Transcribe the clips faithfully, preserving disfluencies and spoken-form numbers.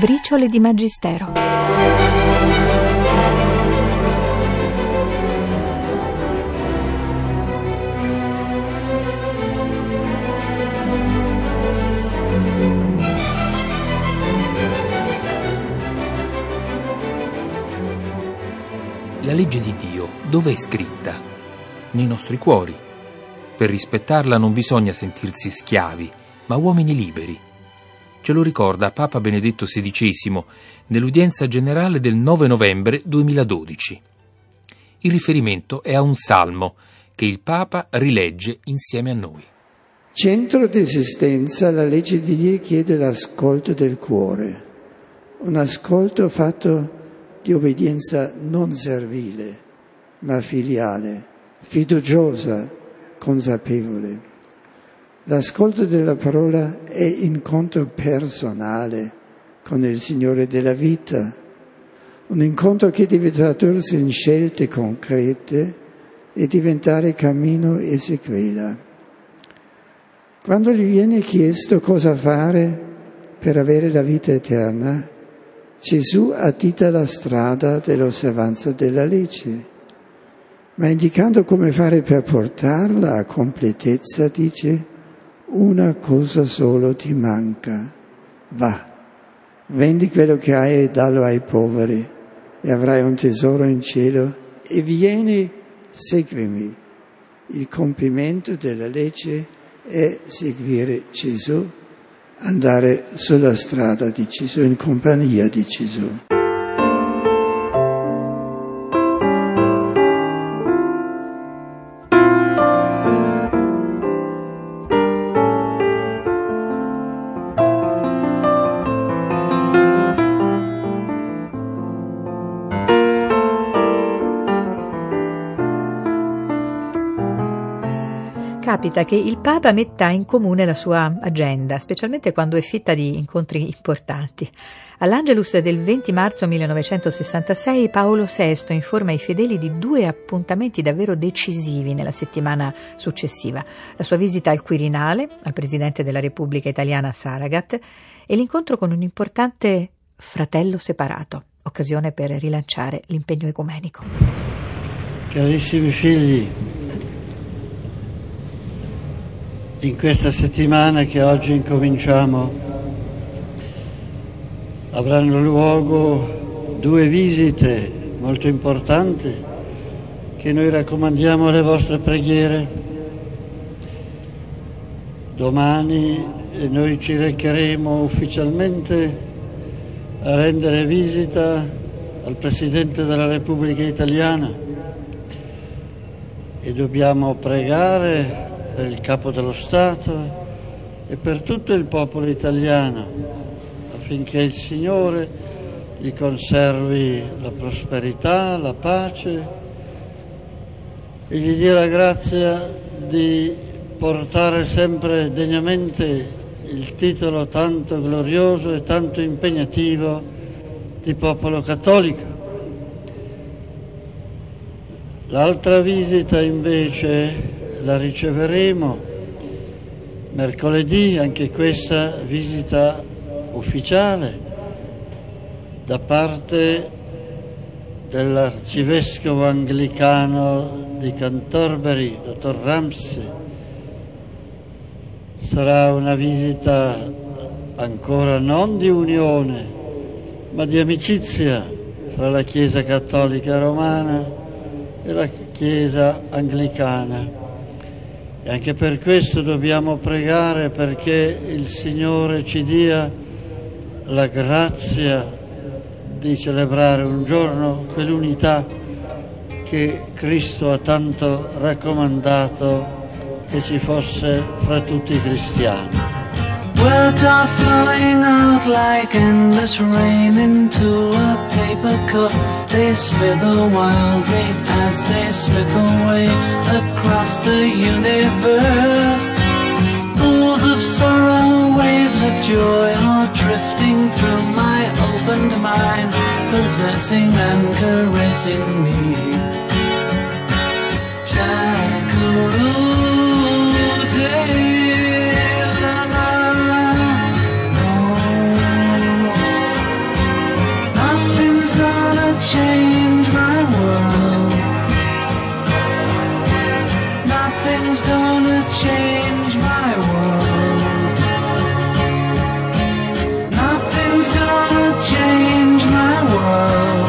Briciole di Magistero. La legge di Dio dove è scritta? Nei nostri cuori. Per rispettarla non bisogna sentirsi schiavi, ma uomini liberi. Ce lo ricorda Papa Benedetto sedicesimo nell'udienza generale del nove novembre duemiladodici. Il riferimento è a un salmo che il Papa rilegge insieme a noi. Centro d'esistenza, la legge di Dio chiede l'ascolto del cuore, un ascolto fatto di obbedienza non servile, ma filiale, fiduciosa, consapevole. L'ascolto della parola è incontro personale con il Signore della vita, un incontro che deve tradursi in scelte concrete e diventare cammino e sequela. Quando gli viene chiesto cosa fare per avere la vita eterna, Gesù addita la strada dell'osservanza della legge, ma indicando come fare per portarla a completezza, dice: una cosa solo ti manca, va, vendi quello che hai e dallo ai poveri e avrai un tesoro in cielo, e vieni, seguimi. Il compimento della legge è seguire Gesù, andare sulla strada di Gesù, in compagnia di Gesù. Capita che il Papa metta in comune la sua agenda, specialmente quando è fitta di incontri importanti. All'Angelus del venti marzo millenovecentosessantasei Paolo sesto informa i fedeli di due appuntamenti davvero decisivi nella settimana successiva: la sua visita al Quirinale, al Presidente della Repubblica Italiana Saragat, e l'incontro con un importante fratello separato, occasione per rilanciare l'impegno ecumenico. Carissimi figli, in questa settimana che oggi incominciamo avranno luogo due visite molto importanti che noi raccomandiamo alle vostre preghiere. Domani noi ci recheremo ufficialmente a rendere visita al Presidente della Repubblica Italiana e dobbiamo pregare per il Capo dello Stato e per tutto il popolo italiano, affinché il Signore gli conservi la prosperità, la pace e gli dia la grazia di portare sempre degnamente il titolo tanto glorioso e tanto impegnativo di popolo cattolico. L'altra visita invece la riceveremo mercoledì, anche questa visita ufficiale da parte dell'arcivescovo anglicano di Canterbury, dottor Ramsey. Sarà una visita ancora non di unione, ma di amicizia fra la Chiesa cattolica romana e la Chiesa anglicana. E anche per questo dobbiamo pregare perché il Signore ci dia la grazia di celebrare un giorno quell'unità che Cristo ha tanto raccomandato che ci fosse fra tutti i cristiani. Words are flowing out like endless rain into a paper cup. They slither wildly as they slip away across the universe. Pools of sorrow, waves of joy are drifting through my opened mind, possessing and caressing me. Shakuru. gonna change my world. Nothing's gonna change my world.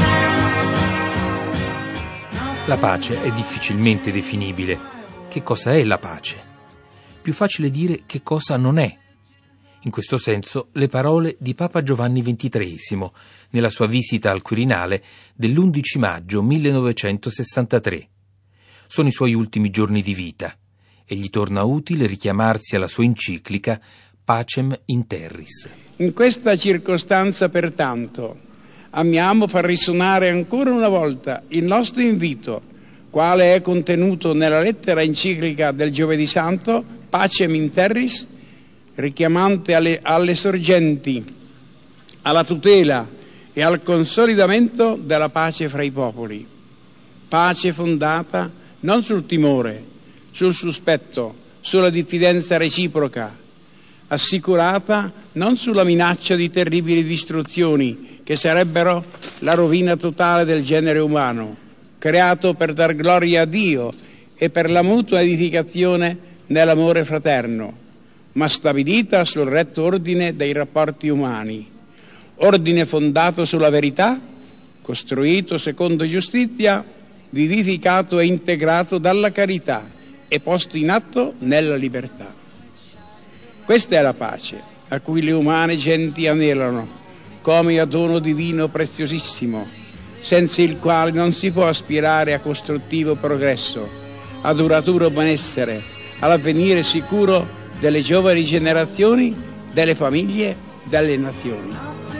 La pace è difficilmente definibile. Che cosa è la pace? Più facile dire che cosa non è. In questo senso le parole di Papa Giovanni ventitreesimo nella sua visita al Quirinale dell'undici maggio millenovecentosessantatré. Sono i suoi ultimi giorni di vita e gli torna utile richiamarsi alla sua enciclica Pacem in Terris. In questa circostanza, pertanto, amiamo far risuonare ancora una volta il nostro invito, quale è contenuto nella lettera enciclica del Giovedì Santo, Pacem in Terris, richiamante alle, alle sorgenti, alla tutela e al consolidamento della pace fra i popoli. Pace fondata non sul timore, sul sospetto, sulla diffidenza reciproca, assicurata non sulla minaccia di terribili distruzioni che sarebbero la rovina totale del genere umano, creato per dar gloria a Dio e per la mutua edificazione nell'amore fraterno, ma stabilita sul retto ordine dei rapporti umani, ordine fondato sulla verità, costruito secondo giustizia, vivificato e integrato dalla carità e posto in atto nella libertà. Questa è la pace a cui le umane genti anelano, come a dono divino preziosissimo, senza il quale non si può aspirare a costruttivo progresso, a duraturo benessere, all'avvenire sicuro delle giovani generazioni, delle famiglie, delle nazioni.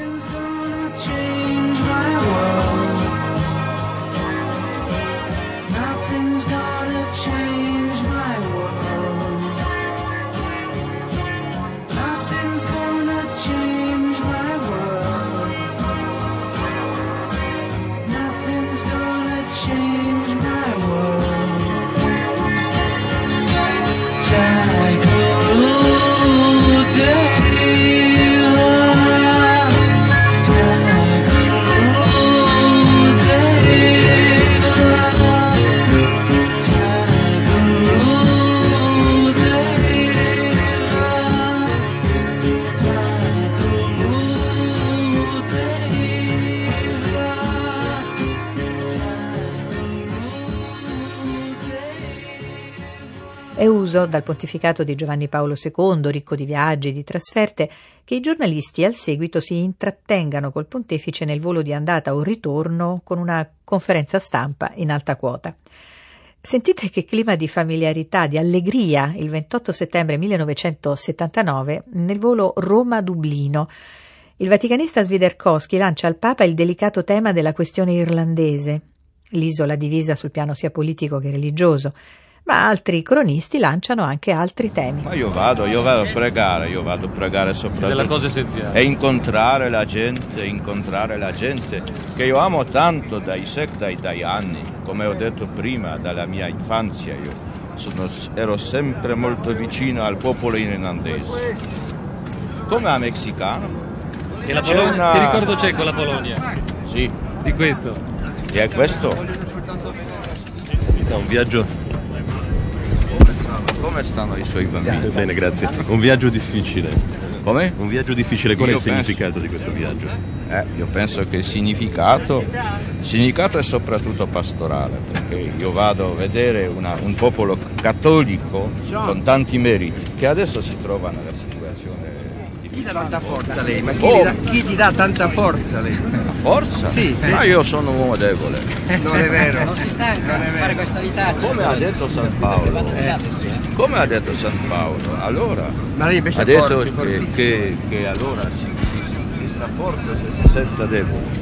È uso dal pontificato di Giovanni Paolo secondo, ricco di viaggi e di trasferte, che i giornalisti al seguito si intrattengano col pontefice nel volo di andata o ritorno con una conferenza stampa in alta quota. Sentite che clima di familiarità, di allegria il ventotto settembre millenovecentosettantanove nel volo Roma-Dublino. Il vaticanista Swiderkowski lancia al Papa il delicato tema della questione irlandese, l'isola divisa sul piano sia politico che religioso. Ma altri cronisti lanciano anche altri temi. Ma io vado, io vado a pregare, io vado a pregare soprattutto. Della cosa essenziale. E incontrare la gente, incontrare la gente che io amo tanto dai secoli, dai anni, come ho detto prima, dalla mia infanzia. Io sono, ero sempre molto vicino al popolo irlandese. Come a messicano. E la Polonia? Una... Che ricordo c'è con la Polonia? Sì. Di questo? E è questo? È un viaggio... Come stanno i suoi bambini? Bene, grazie. Un viaggio difficile. Come? Un viaggio difficile. Qual è Io il penso... significato di questo viaggio? Eh, io penso che il significato, il significato è soprattutto pastorale, perché io vado a vedere una, un popolo cattolico con tanti meriti, che adesso si trova nella situazione difficile. Chi dà tanta forza lei? Ma chi, oh. gli dà, chi ti dà tanta forza lei? Forza? Sì. Ma io sono un uomo debole. Non è vero. Non si stanca di fare questa vita. Come ha detto San Paolo. Eh. Come ha detto San Paolo, allora Ma lei invece ha è detto forte, che, che, che allora si, si, si sta forte se si sente debole.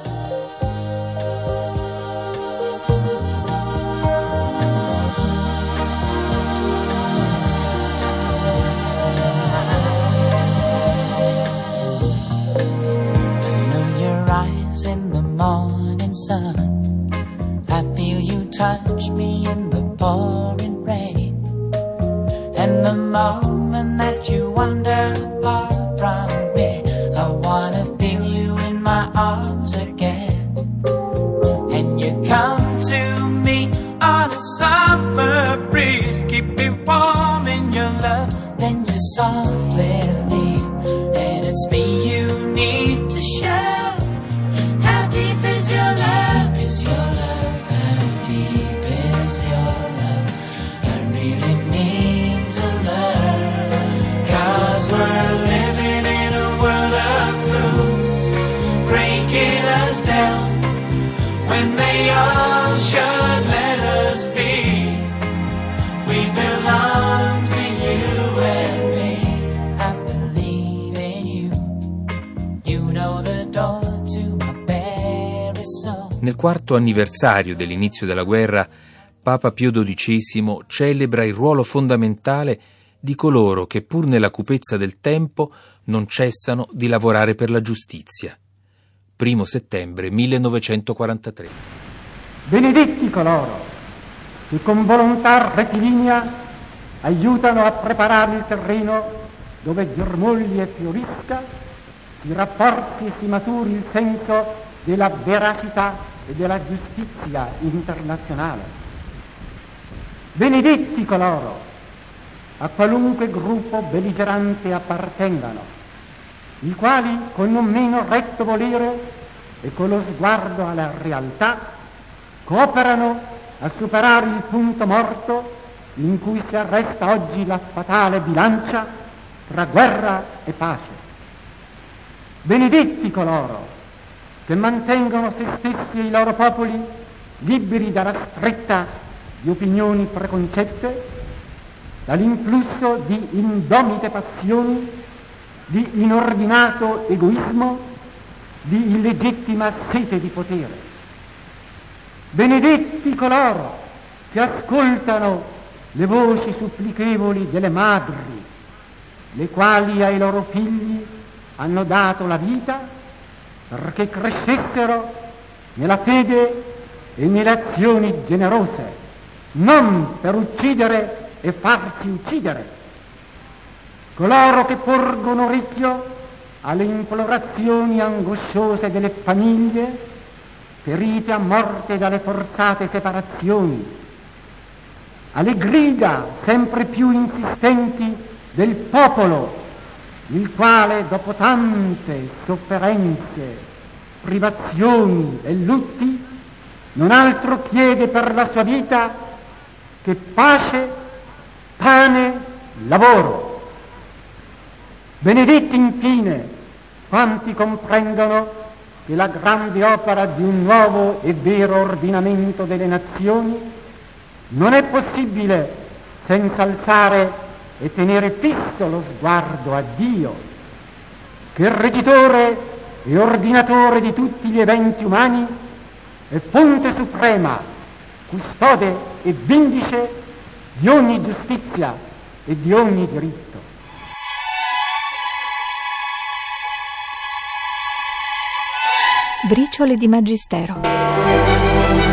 Touch me in the pouring rain, and the moment that you wander far from me, I wanna feel you in my arms again. And you come to me on a summer breeze, keep me softly lead, and it's me you need to show. How deep is your love? Is your love? How deep is your love? I really mean to learn, 'cause we're living in a world of fools, breaking us down when they all should let us be. We belong to you and me. I believe in you. You know the door to my very soul. Nel quarto anniversario dell'inizio della guerra, Papa Pio dodicesimo celebra il ruolo fondamentale di coloro che, pur nella cupezza del tempo, non cessano di lavorare per la giustizia. Primo settembre millenovecentoquarantatré. Benedetti coloro che con volontà rettilinea aiutano a preparare il terreno dove germogli e fiorisca, si rafforzi e si maturi il senso della veracità e della giustizia internazionale. Benedetti coloro a qualunque gruppo belligerante appartengano, i quali con non meno retto volere e con lo sguardo alla realtà cooperano a superare il punto morto in cui si arresta oggi la fatale bilancia tra guerra e pace. Benedetti coloro che mantengono se stessi e i loro popoli liberi dalla stretta di opinioni preconcette, dall'influsso di indomite passioni, di inordinato egoismo, di illegittima sete di potere. Benedetti coloro che ascoltano le voci supplichevoli delle madri, le quali ai loro figli hanno dato la vita perché crescessero nella fede e nelle azioni generose, non per uccidere e farsi uccidere. Coloro che porgono orecchio alle implorazioni angosciose delle famiglie ferite a morte dalle forzate separazioni, alle grida sempre più insistenti del popolo, il quale dopo tante sofferenze, privazioni e lutti non altro chiede per la sua vita che pace, pane, lavoro. Benedetti infine quanti comprendono che la grande opera di un nuovo e vero ordinamento delle nazioni non è possibile senza alzare e tenere fisso lo sguardo a Dio, che reggitore e ordinatore di tutti gli eventi umani è fonte suprema, custode e vindice di ogni giustizia e di ogni diritto. Briciole di Magistero.